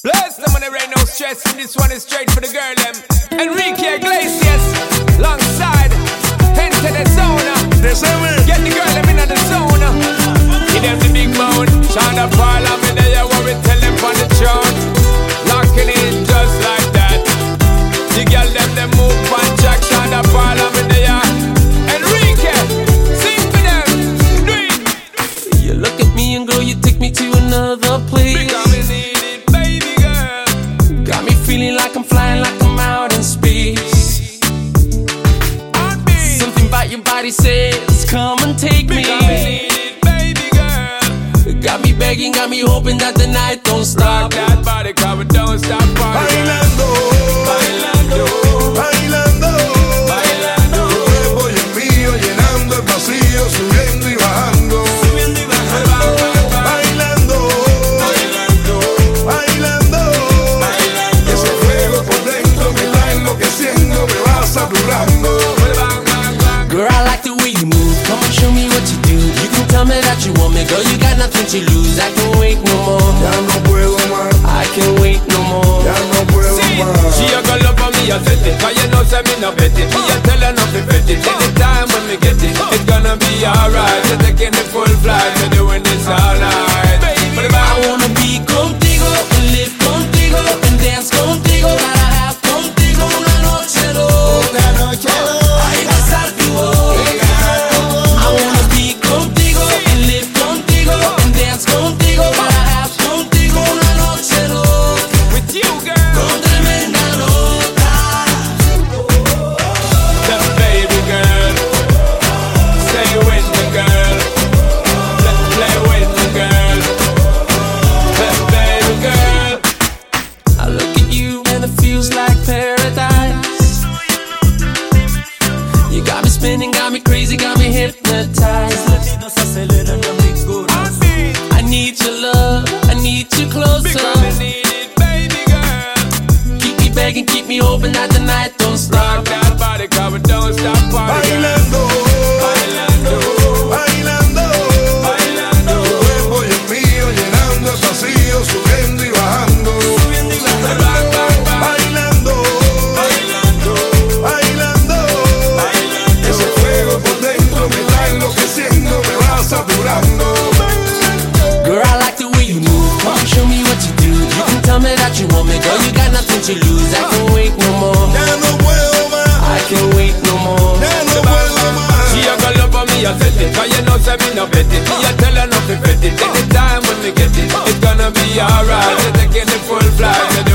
Bless them when there ain't no stress, and this one is straight for the girl them. Enrique Iglesias, alongside Enter the Zona. Get the girl them in the zona. Give them the big bone. Shonda Paul, I'm in there, what we tell them on the throne. Locking in just like that. The girl them move on Jack. Shonda Paul, I'm in there. Enrique, sing for them. Do it. You look at me and girl, you take me to another place. Because we need it, baby girl. Got me feeling like I'm flying, like I'm out in space. Something about your body says, come and take me. Because we need it, baby girl. Got me begging, got me hoping that the night don't stop. Rock that body, cause we don't stop partying. Bailando, Bailando, bailando, bailando. tu cuerpo y el mío llenando el vacío, subiendo y bajando. Subiendo y bajando. Bailando, Bailando, bailando, bailando. ese fuego por dentro me está enloqueciendo, me va saturando. Girl, I like the way you move. Come on, show me what you do. You can tell me that you want me, girl. You got nothing to lose. I can't wait no more. Ya no puedo más, I can't wait no more. ya no puedo See, más. she a go love for me, I set it. Cause you know say me no bet it. Me a tell her not to bet it. Anytime when me get it, it's gonna be alright. You're taking the full flight, you're doing this all night. Baby, I wanna be contigo, and live contigo, and dance contigo. Gotta have contigo una noche loca. Ay, besarte hoy. I wanna be contigo, and live contigo, and dance contigo. Gotta have contigo una noche loca. with you, girl. Con tremenda nota. The baby girl. Stay with me, girl. Let's play with me, girl. The baby girl. I look at you and it feels like paradise. You got me spinning, got me crazy, got me hypnotized. I need your love, I need you Because we closer. need it, baby girl. Keep me begging, keep me hoping that the night don't Rock stop. that body, cause we don't stop partying. Bailando, Bailando, bailando, bailando. tu cuerpo y el mío llenando el vacío, subiendo y bajando. Back, back, back. Bailando, Bailando, bailando, bailando. ese fuego por dentro me está enloqueciendo, me va saturando. Girl, I like the way you move. Come on, show me what you do. You can tell me that you want me, girl. You got nothing to lose. I can't wait no more. Ya no puedo más, I can't wait no more. ya no puedo más. She a go love for me, I set it. Cause you know say me no bet it. Me a tell her not to bet it. Anytime when me get it, it's gonna be alright. You're taking the full flight.